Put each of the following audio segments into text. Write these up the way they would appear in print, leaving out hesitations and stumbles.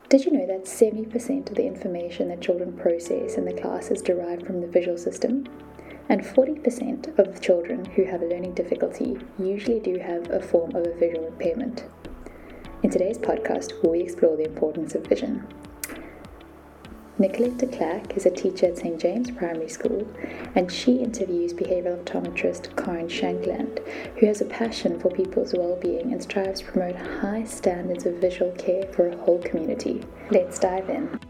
Did you know that 70% of the information that children process in the class is derived from the visual system? And 40% of children who have a learning difficulty usually do have a form of a visual impairment. In today's podcast, we explore the importance of vision. Nicolette de Klerk is a teacher at St. James Primary School, and she interviews behavioural optometrist Karen Shankland, who has a passion for people's well-being and strives to promote high standards of visual care for a whole community. Let's dive in.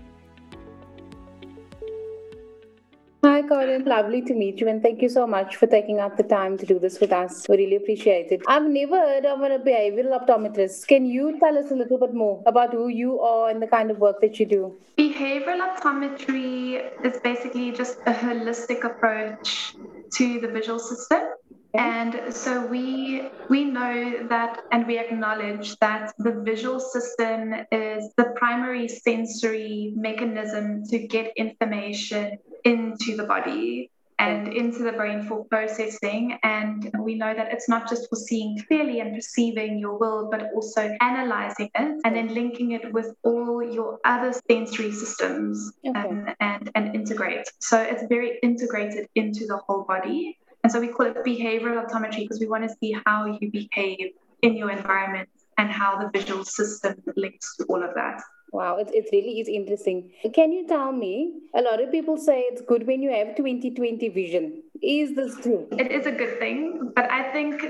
Hi, Karen. Lovely to meet you, and thank you so much for taking out the time to do this with us. We really appreciate it. I've never heard of a behavioral optometrist. Can you tell us a little bit more about who you are and the kind of work that you do? Behavioral optometry is basically just a holistic approach to the visual system. And so we know that, and we acknowledge that the visual system is the primary sensory mechanism to get information into the body and into the brain for processing. And we know that it's not just for seeing clearly and perceiving your world, but also analyzing it and then linking it with all your other sensory systems and integrate. So it's very integrated into the whole body. And so we call it behavioral optometry because we want to see how you behave in your environment and how the visual system links to all of that. Wow, it really is interesting. Can you tell me, a lot of people say it's good when you have 20/20 vision. Is this true? It is a good thing, but I think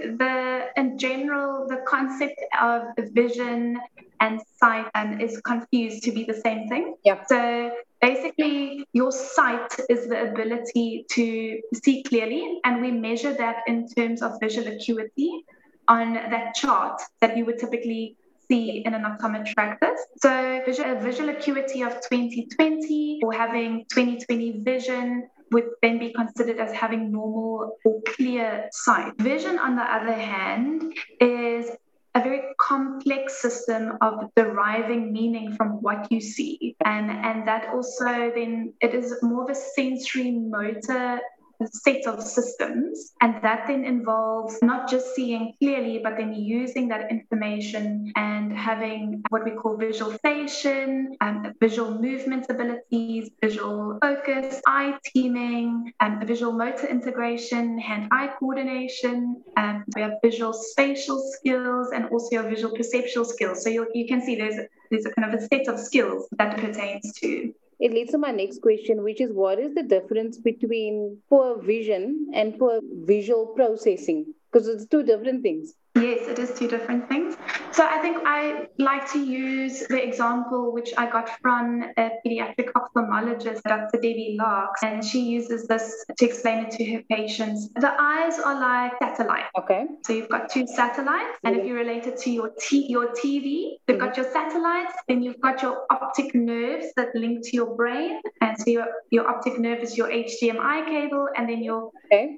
in general, the concept of vision and sight is confused to be the same thing. Yeah. So basically, your sight is the ability to see clearly, and we measure that in terms of visual acuity on that chart that you would typically see in an optometry practice. So visual acuity of 20/20 or having 20/20 vision would then be considered as having normal or clear sight. Vision, on the other hand, is a very complex system of deriving meaning from what you see. And that also then, it is more of a sensory motor set of systems, and that then involves not just seeing clearly, but then using that information and having what we call visualization, visual movement abilities, visual focus, eye teaming, visual motor integration, hand-eye coordination. We have visual spatial skills and also your visual perceptual skills. So you can see there's a kind of a set of skills that pertains to. It leads to my next question, which is what is the difference between poor vision and poor visual processing? Because it's two different things. Yes, it is two different things. So I think I like to use the example which I got from a pediatric ophthalmologist, Dr. Debbie Larks, and she uses this to explain it to her patients. The eyes are like satellites. Okay. So you've got two satellites, and if you relate it to your TV, you've got your satellites, then you've got your optic nerves that link to your brain, and so your optic nerve is your HDMI cable, and then your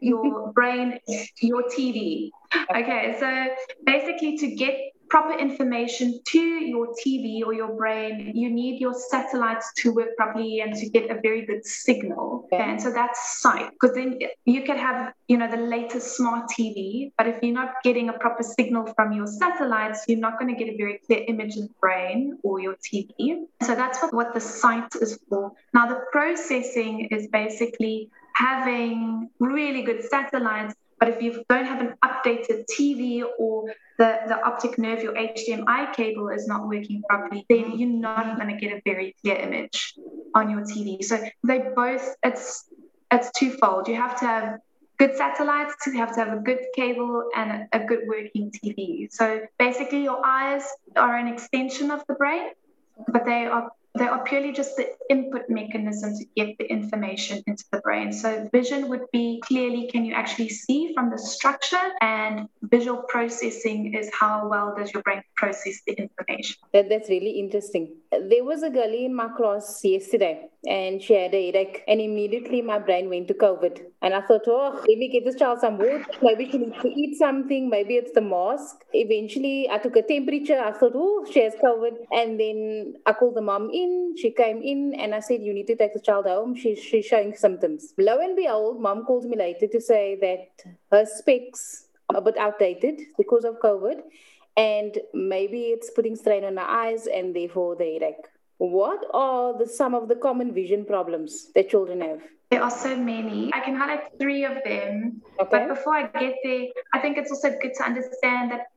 brain is your TV. Okay, so basically to get proper information to your TV or your brain, you need your satellites to work properly and to get a very good signal. Okay, and so that's sight, because then you could have, the latest smart TV, but if you're not getting a proper signal from your satellites, you're not going to get a very clear image in the brain or your TV. So that's what the sight is for. Now, the processing is basically having really good satellites, but if you don't have an updated TV or the optic nerve, your HDMI cable is not working properly, then you're not going to get a very clear image on your TV. So they both, it's twofold. You have to have good satellites, you have to have a good cable and a good working TV. So basically your eyes are an extension of the brain, but they are purely just the input mechanism to get the information into the brain. So vision would be clearly, can you actually see from the structure, and visual processing is how well does your brain process the information. That's really interesting. There was a girl in my class yesterday and she had a headache, and immediately my brain went to COVID. And I thought, let me get this child some water. Maybe she needs to eat something. Maybe it's the mask. Eventually, I took a temperature. I thought, she has COVID. And then I called the mom in. She came in and I said, you need to take the child home. She's showing symptoms. Lo and behold, mom called me later to say that her specs are a bit outdated because of COVID. And maybe it's putting strain on her eyes and therefore the headache. What are some of the common vision problems that children have? There are so many. I can highlight 3 of them. Okay. But before I get there, I think it's also good to understand that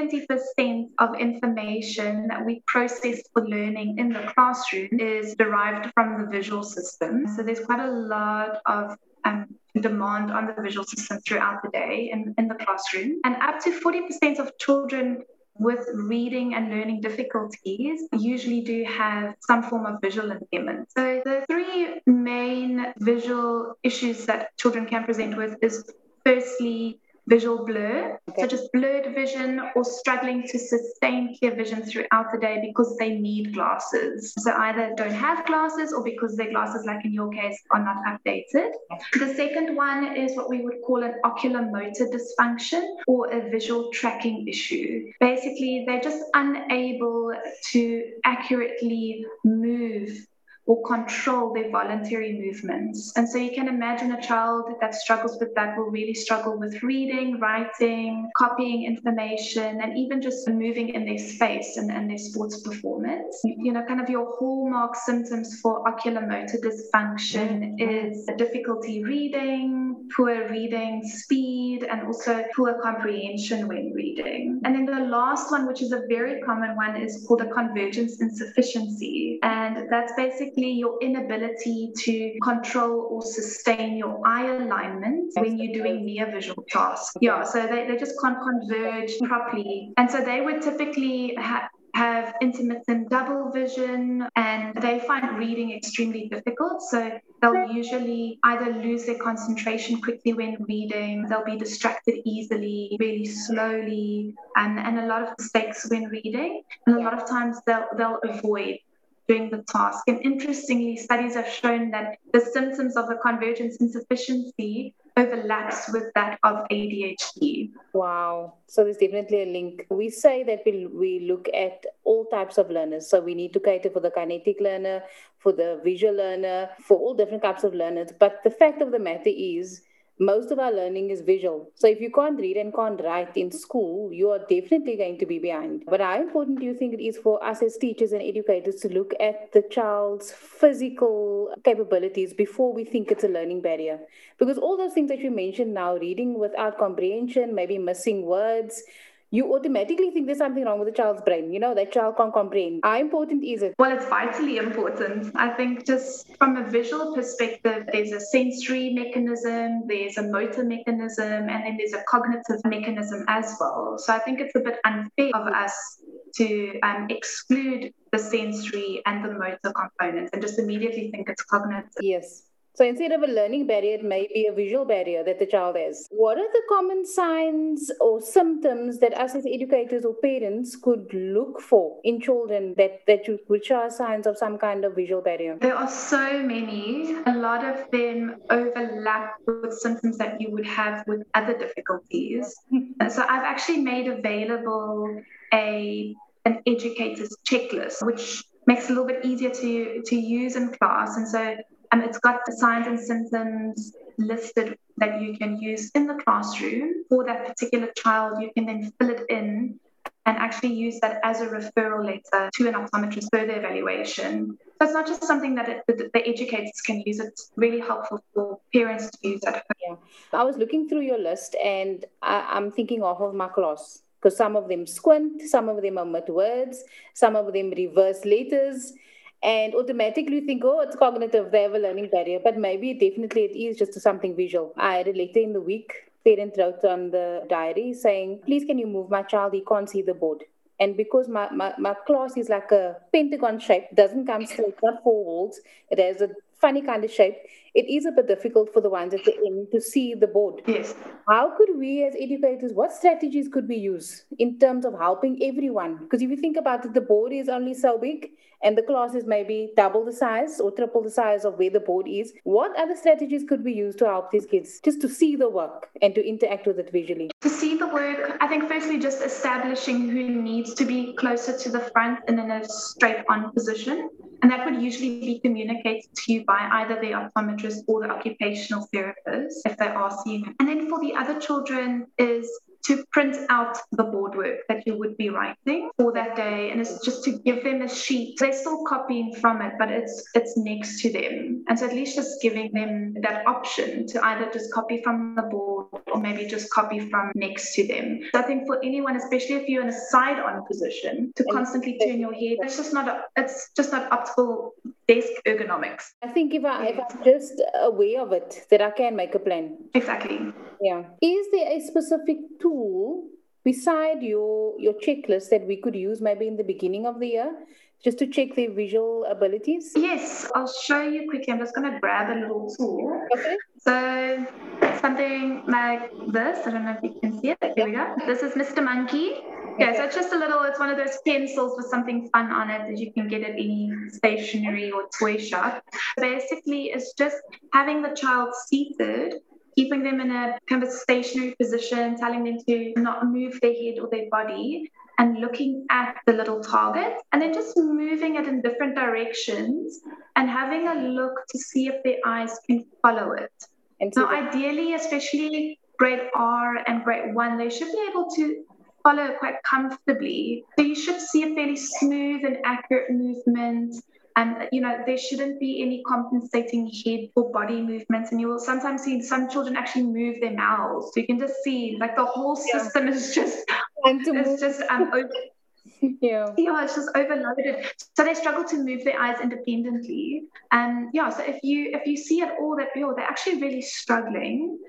70% of information that we process for learning in the classroom is derived from the visual system. So there's quite a lot of demand on the visual system throughout the day in the classroom. And up to 40% of children with reading and learning difficulties usually do have some form of visual impairment. So the 3 main visual issues that children can present with is firstly visual blur, so just blurred vision or struggling to sustain clear vision throughout the day because they need glasses. So either don't have glasses or because their glasses, like in your case, are not updated. The second one is what we would call an ocular motor dysfunction or a visual tracking issue. Basically, they're just unable to accurately move or control their voluntary movements. And so you can imagine a child that struggles with that will really struggle with reading, writing, copying information, and even just moving in their space and their sports performance. You know, kind of your hallmark symptoms for ocular motor dysfunction is difficulty reading, poor reading speed, and also poor comprehension when reading. And then the last one, which is a very common one, is called a convergence insufficiency. And that's basically your inability to control or sustain your eye alignment when you're doing near visual tasks. Yeah, so they just can't converge properly. And so they would typically have intermittent double vision, and they find reading extremely difficult. So they'll usually either lose their concentration quickly when reading, they'll be distracted easily, really slowly, and a lot of mistakes when reading. And a lot of times they'll avoid doing the task. And interestingly, studies have shown that the symptoms of the convergence insufficiency overlaps with that of ADHD. Wow. So there's definitely a link. We say that we look at all types of learners. So we need to cater for the kinetic learner, for the visual learner, for all different types of learners. But the fact of the matter is, most of our learning is visual. So if you can't read and can't write in school, you are definitely going to be behind. But how important do you think it is for us as teachers and educators to look at the child's physical capabilities before we think it's a learning barrier? Because all those things that you mentioned now, reading without comprehension, maybe missing words, you automatically think there's something wrong with the child's brain. You know, that child can't comprehend. How important is it? Well, it's vitally important. I think just from a visual perspective, there's a sensory mechanism, there's a motor mechanism, and then there's a cognitive mechanism as well. So I think it's a bit unfair of us to exclude the sensory and the motor components and just immediately think it's cognitive. Yes. So instead of a learning barrier, it may be a visual barrier that the child has. What are the common signs or symptoms that us as educators or parents could look for in children which are signs of some kind of visual barrier? There are so many. A lot of them overlap with symptoms that you would have with other difficulties. So I've actually made available an educator's checklist, which makes it a little bit easier to use in class. And so it's got the signs and symptoms listed that you can use in the classroom for that particular child. You can then fill it in and actually use that as a referral letter to an optometrist for the evaluation. So it's not just something that the educators can use. It's really helpful for parents to use at home. Yeah. I was looking through your list and I'm thinking off of my class, because some of them squint, some of them omit words, some of them reverse letters. And automatically think, oh, it's cognitive, they have a learning barrier. But maybe definitely it is just something visual. I had a letter in the week, parent wrote on the diary saying, please can you move my child, he can't see the board. And because my class is like a pentagon shape, doesn't come straight, not 4 walls, it has a funny kind of shape, it is a bit difficult for the ones at the end to see the board. Yes. How could we as educators, what strategies could we use in terms of helping everyone? Because if you think about it, the board is only so big and the class is maybe double the size or triple the size of where the board is. What other strategies could we use to help these kids just to see the work and to interact with it visually? To see the work, I think firstly just establishing who needs to be closer to the front and in a straight on position. And that would usually be communicated to you by either the optometrist or the occupational therapist if they are seeing it. And then for the other children is to print out the board work that you would be writing for that day, and it's just to give them a sheet. They're still copying from it, but it's next to them, and so at least just giving them that option to either just copy from the board or maybe just copy from next to them. So I think for anyone, especially if you're in a side-on position, to constantly turn your head, it's just not optimal desk ergonomics. I think if I'm just aware of it, that I can make a plan. Exactly. Yeah. Is there a specific tool beside your checklist that we could use maybe in the beginning of the year, just to check their visual abilities? Yes, I'll show you quickly. I'm just going to grab a little tool. Okay. So something like this. I don't know if you can see it. Here we go. This is Mr. Monkey. Yeah, so it's just it's one of those pencils with something fun on it that you can get at any stationery or toy shop. Basically, it's just having the child seated, keeping them in a kind of stationary position, telling them to not move their head or their body, and looking at the little target, and then just moving it in different directions and having a look to see if their eyes can follow it. Now, ideally, especially grade R and grade 1, they should be able to follow quite comfortably. So you should see a fairly smooth and accurate movement. And, there shouldn't be any compensating head or body movements. And you will sometimes see some children actually move their mouths. So you can just see, like, the whole system is just it's just overloaded. So they struggle to move their eyes independently. And so if you see at all that they're actually really struggling,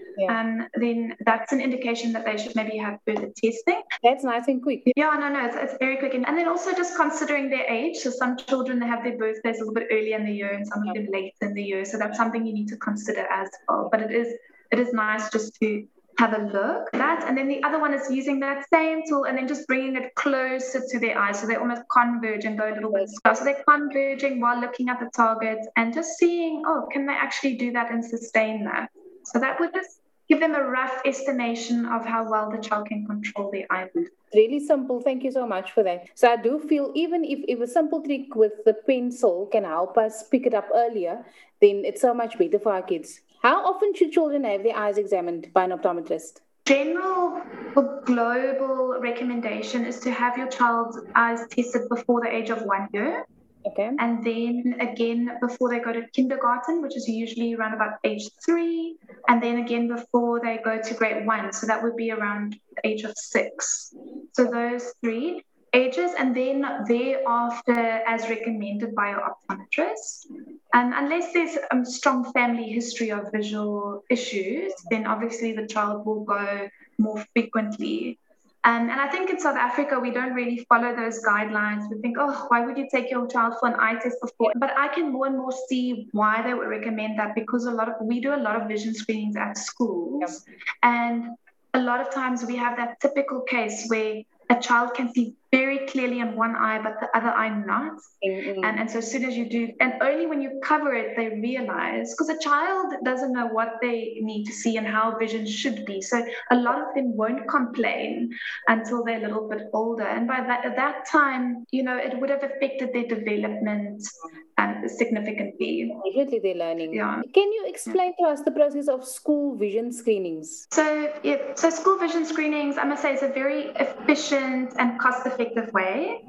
then that's an indication that they should maybe have further testing. That's nice and quick. Yeah, no, it's very quick. And then also just considering their age. So some children, they have their birthdays a little bit early in the year and some of them late in the year. So that's something you need to consider as well. But it is nice just to have a look at that. And then the other one is using that same tool and then just bringing it closer to their eyes. So they almost converge and go a little bit slow. So they're converging while looking at the target and just seeing, can they actually do that and sustain that? So that would just give them a rough estimation of how well the child can control their eye movement. Really simple. Thank you so much for that. So I do feel even if a simple trick with the pencil can help us pick it up earlier, then it's so much better for our kids. How often should children have their eyes examined by an optometrist? General or global recommendation is to have your child's eyes tested before the age of 1 year. Okay. And then again before they go to kindergarten, which is usually around about age 3, and then again before they go to grade 1. So that would be around the age of 6. So those 3 ages, and then thereafter as recommended by your optometrist. And unless there's a strong family history of visual issues, then obviously the child will go more frequently. And I think in South Africa, we don't really follow those guidelines. We think, why would you take your child for an eye test before? But I can more and more see why they would recommend that, because we do a lot of vision screenings at schools. Yep. And a lot of times we have that typical case where a child can see very clearly in one eye, but the other eye not. Mm-hmm. And so as soon as you do, and only when you cover it, they realize, because a child doesn't know what they need to see and how vision should be. So a lot of them won't complain until they're a little bit older. And by that time, it would have affected their development significantly. Definitely their learning. Yeah. Can you explain to us the process of school vision screenings? So school vision screenings, I must say, is a very efficient and cost-effective way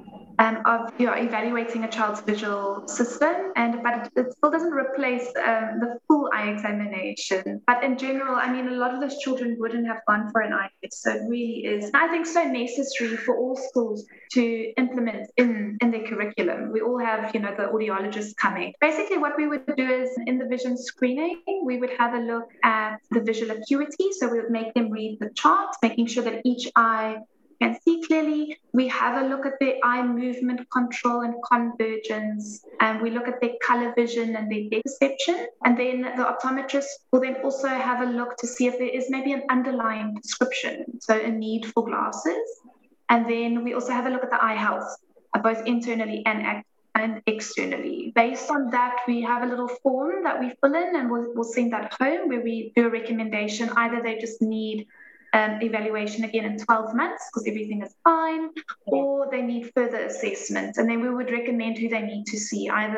of evaluating a child's visual system, but it still doesn't replace the full eye examination. But in general, I mean, a lot of those children wouldn't have gone for an eye test, so it really is, I think, so necessary for all schools to implement in their curriculum. We all have, the audiologists coming. Basically, what we would do is in the vision screening, we would have a look at the visual acuity. So we would make them read the chart, making sure that each eye can see clearly. We have a look at their eye movement control and convergence, and we look at their color vision and their depth perception. And then the optometrist will then also have a look to see if there is maybe an underlying prescription, so a need for glasses. And then we also have a look at the eye health, both internally and externally. Based on that, we have a little form that we fill in, and we'll send that home where we do a recommendation. Either they just need evaluation again in 12 months because everything is fine, or they need further assessment. And then we would recommend who they need to see, either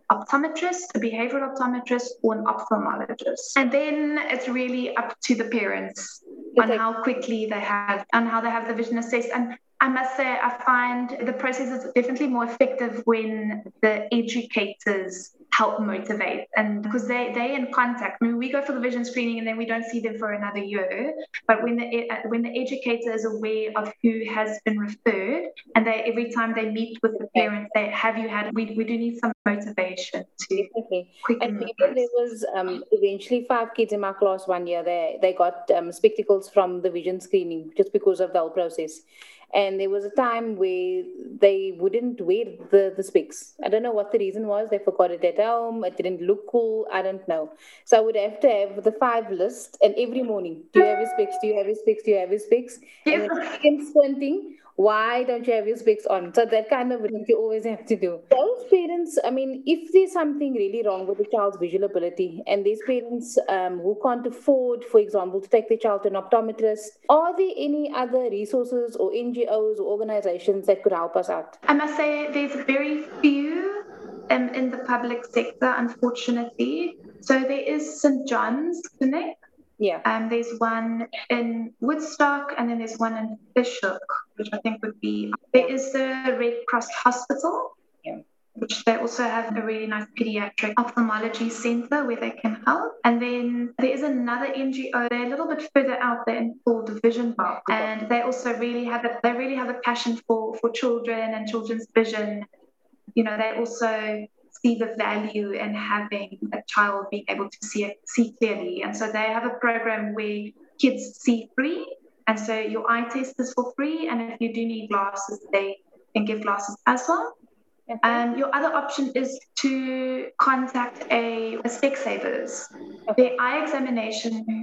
optometrist, a behavioral optometrist, or an ophthalmologist. And then it's really up to the parents on how quickly they have, on how they have the vision assessed. And I must say, I find the process is definitely more effective when the educators help motivate, and because they're in contact. I mean, we go for the vision screening and then we don't see them for another year. But when the educator is aware of who has been referred, and they every time they meet with the parents, they have you had. We do need some motivation to quicken. And even there was eventually 5 kids in my class one year. They got spectacles from the vision screening just because of the whole process. And there was a time where they wouldn't wear the specs. I don't know what the reason was. They forgot it at home. It didn't look cool. I don't know. So I would have to have the 5 list. And every morning, do you have your specs? Do you have your specs? Do you have your specs? And then squinting. Why don't you have your specs on? So that kind of thing you always have to do. Those parents, I mean, if there's something really wrong with the child's visual ability, and these parents who can't afford, for example, to take their child to an optometrist, are there any other resources or NGOs or organizations that could help us out? I must say there's very few in the public sector, unfortunately. So there is St. John's Clinic. Yeah. There's one in Woodstock, and then there's one in Bishop, which I think would be. There is the Red Cross Hospital, which they also have a really nice pediatric ophthalmology center where they can help. And then there is another NGO. They're a little bit further out there called Vision Box, and they also really have a passion for children and children's vision. You know, they also see the value in having a child being able to see clearly. And so they have a program where kids see free. And so your eye test is for free. And if you do need glasses, they can give glasses as well. And your other option is to contact a Specsavers. Their eye examination,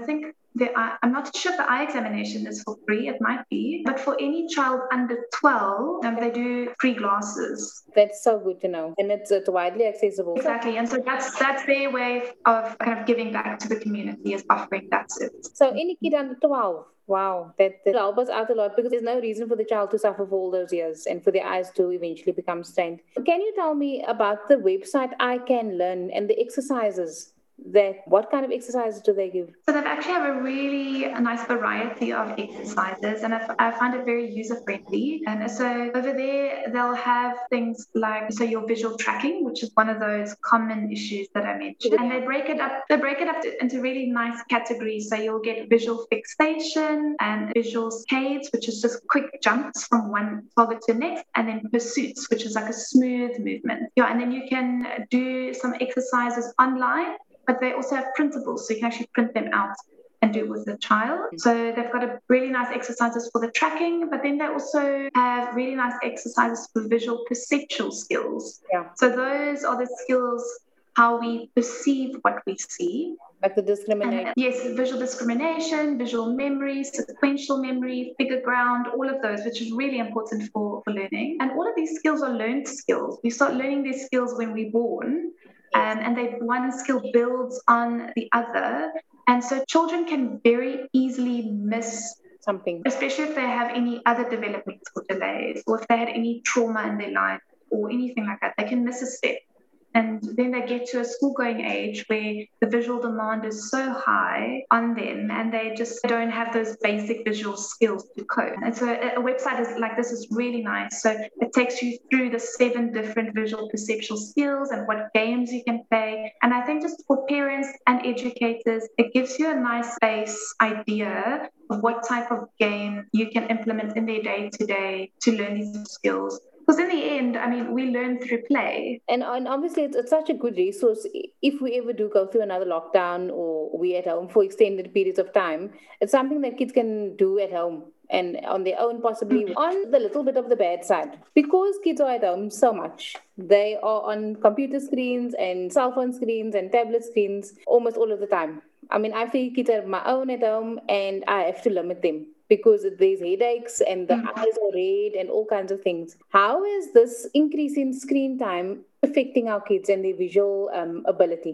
I'm not sure if the eye examination is for free. It might be. But for any child under 12, they do free glasses. That's so good to know. And it's widely accessible. Exactly. And so that's their way of kind of giving back to the community, is offering that service. So any kid under 12, wow, that helps us out a lot, because there's no reason for the child to suffer for all those years and for their eyes to eventually become strained. Can you tell me about the website I Can Learn and the exercises? What kind of exercises do they give? So they actually have a really nice variety of exercises, and I find it very user-friendly. And so over there, they'll have things like your visual tracking, which is one of those common issues that I mentioned. And they break it up into really nice categories. So you'll get visual fixation and visual scades, which is just quick jumps from one target to the next, and then pursuits, which is like a smooth movement. Yeah, and then you can do some exercises online. But they also have printables, so you can actually print them out and do it with the child. So they've got a really nice exercises for the tracking, but then they also have really nice exercises for visual perceptual skills. Yeah. So those are the skills, how we perceive what we see. Like the discrimination. Yes, visual discrimination, visual memory, sequential memory, figure ground, all of those, which is really important for learning. And all of these skills are learned skills. We start learning these skills when we're born. And one skill builds on the other. And so children can very easily miss something, especially if they have any other developmental delays, or if they had any trauma in their life or anything like that. They can miss a step. And then they get to a school-going age where the visual demand is so high on them, and they just don't have those basic visual skills to cope. And so a website like this is really nice. So it takes you through the 7 different visual perceptual skills and what games you can play. And I think just for parents and educators, it gives you a nice base idea of what type of game you can implement in their day-to-day to learn these skills. Because in the end, I mean, we learn through play. And obviously, it's such a good resource. If we ever do go through another lockdown, or we at home for extended periods of time, it's something that kids can do at home and on their own, possibly. On the little bit of the bad side, because kids are at home so much, they are on computer screens and cell phone screens and tablet screens almost all of the time. I mean, I feel kids are my own at home, and I have to limit them, because there's headaches and the eyes are red and all kinds of things. How is this increase in screen time affecting our kids and their visual ability?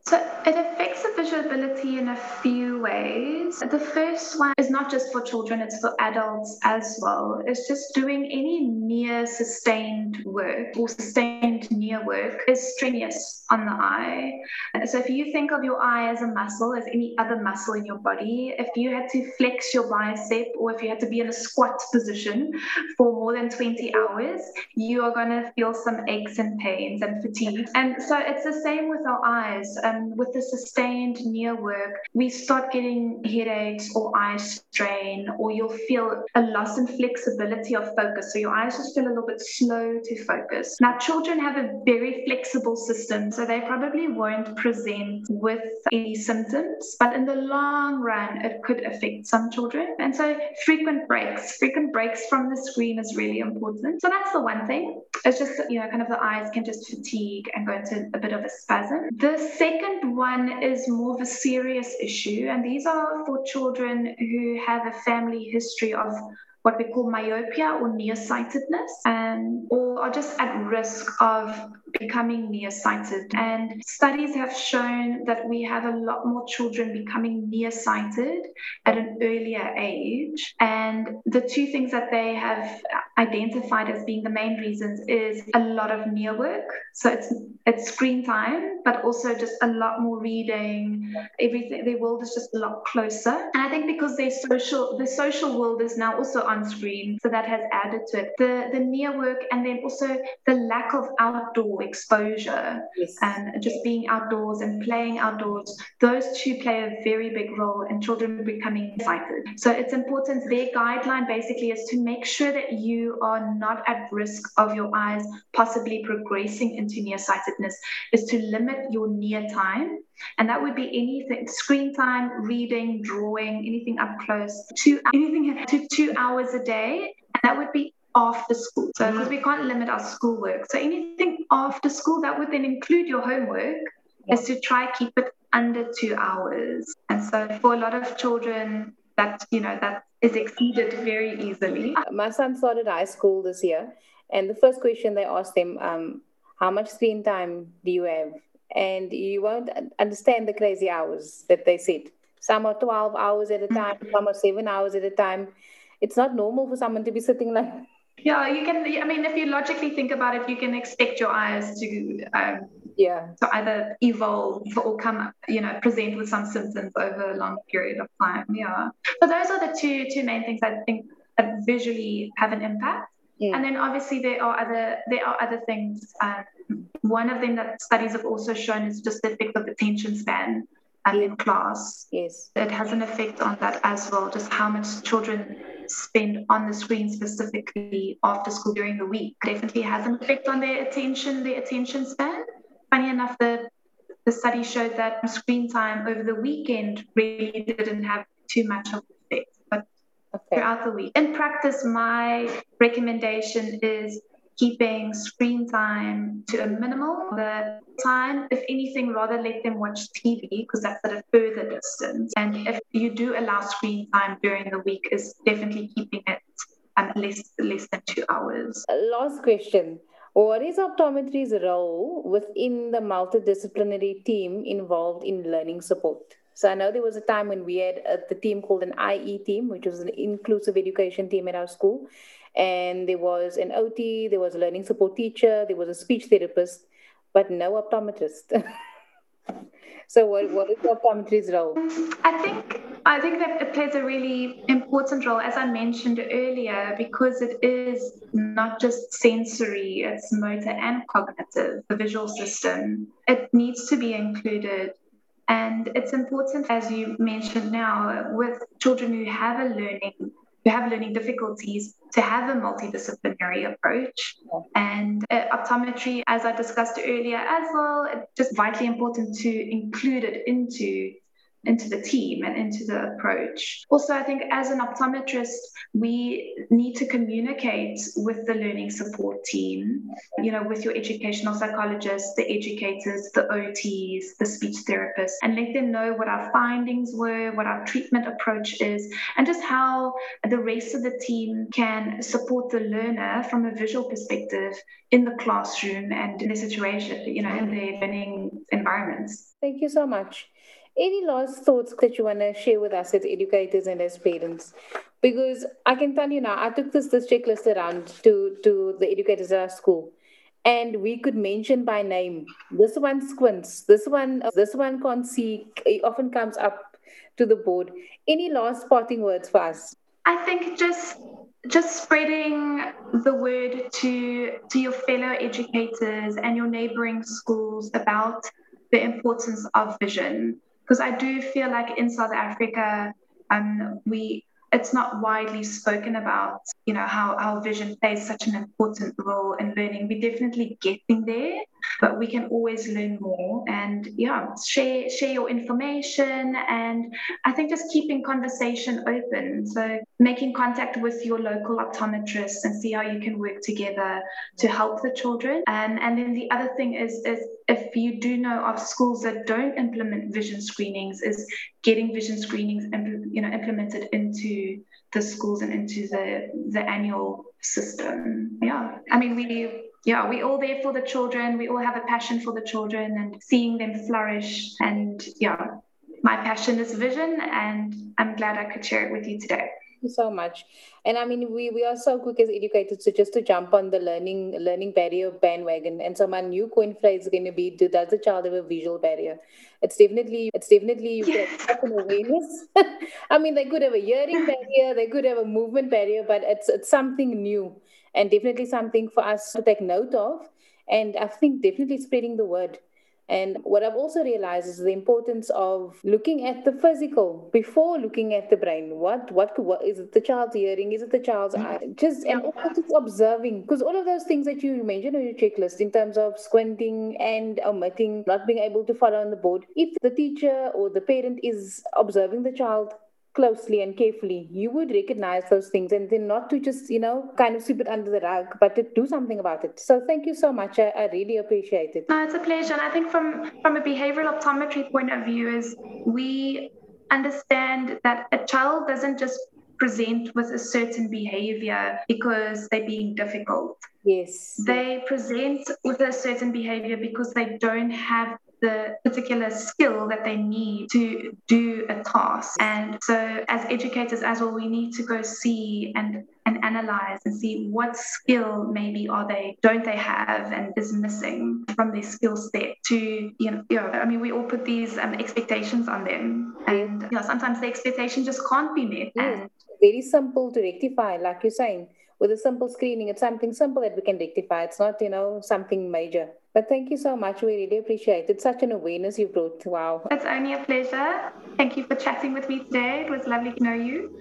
So it affects the visual ability in a few ways. The first one is not just for children, it's for adults as well. It's just doing any near sustained work or sustained near work is strenuous on the eye. So if you think of your eye as a muscle, as any other muscle in your body, if you had to flex your bicep or if you had to be in a squat position for more than 20 hours, you are going to feel some aches and pains and fatigue. And so it's the same with our eyes. With the sustained near work, we start getting headaches or eye strain, or you'll feel a loss in flexibility of focus. So your eyes just feel a little bit slow to focus. Now, children have a very flexible system, so they probably won't present with any symptoms, but in the long run, it could affect some children. And so frequent breaks from the screen is really important. So that's the one thing. It's just, kind of the eyes can just fatigue and go into a bit of a spasm. The second one is more of a serious issue, and these are for children who have a family history of what we call myopia or nearsightedness, or are just at risk of becoming nearsighted. And studies have shown that we have a lot more children becoming nearsighted at an earlier age. And the two things that they have identified as being the main reasons is a lot of near work. So it's screen time, but also just a lot more reading. Everything, their world is just a lot closer. And I think because the social world is now also on screen, so that has added to it. The near work, and then also the lack of outdoor exposure, Yes. and just being outdoors and playing outdoors, those two play a very big role in children becoming sighted. So it's important. Their guideline basically is to make sure that you are not at risk of your eyes possibly progressing into nearsightedness, is to limit your near time. And that would be anything, screen time, reading, drawing, anything up close, anything to 2 hours a day. And that would be after school. So because we can't limit our schoolwork. So anything after school, that would then include your homework, is to try keep it under 2 hours. And so for a lot of children, that is exceeded very easily. My son started high school this year, and the first question they asked him, how much screen time do you have? And you won't understand the crazy hours that they set. Some are 12 hours at a time, some are 7 hours at a time. It's not normal for someone to be sitting like... Yeah, you can. I mean, if you logically think about it, you can expect your eyes to either evolve or present with some symptoms over a long period of time. Yeah. So those are the two main things I think that visually have an impact. Yeah. And then obviously there are other things. One of them that studies have also shown is just the effect of attention span in class. Yes. It has an effect on that as well, just how much children spend on the screen specifically after school during the week. Definitely has an effect on their attention span. Funny enough, the study showed that screen time over the weekend really didn't have too much of an effect, but throughout the week. In practice, my recommendation is keeping screen time to a minimal. The time, if anything, rather let them watch TV because that's at a further distance. And if you do allow screen time during the week, is definitely keeping it less than 2 hours. Last question. What is optometry's role within the multidisciplinary team involved in learning support? So I know there was a time when we had the team called an IE team, which was an inclusive education team at our school. And there was an OT, there was a learning support teacher, there was a speech therapist, but no optometrist. So what is optometry's role? I think that it plays a really important role, as I mentioned earlier, because it is not just sensory, it's motor and cognitive, the visual system. It needs to be included. And it's important, as you mentioned now, with children who have learning difficulties, to have a multidisciplinary approach. And optometry, as I discussed earlier as well, it's just vitally important to include it into the team and into the approach. Also, I think as an optometrist, we need to communicate with the learning support team, with your educational psychologists, the educators, the OTs, the speech therapists, and let them know what our findings were, what our treatment approach is, and just how the rest of the team can support the learner from a visual perspective in the classroom and in the situation, in their learning environments. Thank you so much. Any last thoughts that you want to share with us as educators and as parents? Because I can tell you now, I took this checklist around to the educators at our school, and we could mention by name, this one squints, this one can't see, it often comes up to the board. Any last parting words for us? I think just spreading the word to your fellow educators and your neighboring schools about the importance of vision. Because I do feel like in South Africa, it's not widely spoken about, how vision plays such an important role in learning. We're definitely getting there, but we can always learn more. And share your information. And I think just keeping conversation open. So making contact with your local optometrists and see how you can work together to help the children. And then the other thing is if you do know of schools that don't implement vision screenings, is getting vision screenings implemented into the schools and into the annual system. We're all there for the children. We all have a passion for the children and seeing them flourish. And my passion is vision, and I'm glad I could share it with you today. Thank you so much. And we are so quick as educators to jump on the learning barrier bandwagon. And so my new coin phrase is going to be, does the child have a visual barrier? It's definitely you could have an awareness. They could have a hearing barrier, they could have a movement barrier, but it's something new and definitely something for us to take note of. And I think definitely spreading the word. And what I've also realized is the importance of looking at the physical before looking at the brain. What is it? The child's hearing? Is it the child's eye? And also just observing, because all of those things that you mentioned on your checklist in terms of squinting and omitting, not being able to follow on the board. If the teacher or the parent is observing the child closely and carefully, you would recognize those things, and then not to just, kind of sweep it under the rug, but to do something about it. So thank you so much. I really appreciate it. It's a pleasure. And I think from a behavioral optometry point of view is we understand that a child doesn't just present with a certain behavior because they're being difficult. Yes. They present with a certain behavior because they don't have the particular skill that they need to do a task. And so as educators as well, we need to go see and analyze and see what skill maybe don't they have and is missing from their skill set to, we all put these expectations on them. And sometimes the expectation just can't be met. Yes. Very simple to rectify, like you're saying. With a simple screening, it's something simple that we can rectify. It's not, something major. But thank you so much. We really appreciate it. It's such an awareness you brought. Wow. It's only a pleasure. Thank you for chatting with me today. It was lovely to know you.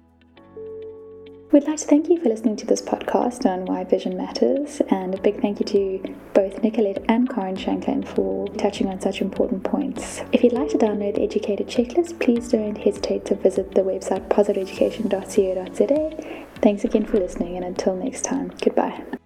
We'd like to thank you for listening to this podcast on why vision matters, and a big thank you to both Nicolette and Karen Shanklin for touching on such important points. If you'd like to download the Educator Checklist, please don't hesitate to visit the website positeducation.co.za. Thanks again for listening, and until next time, goodbye.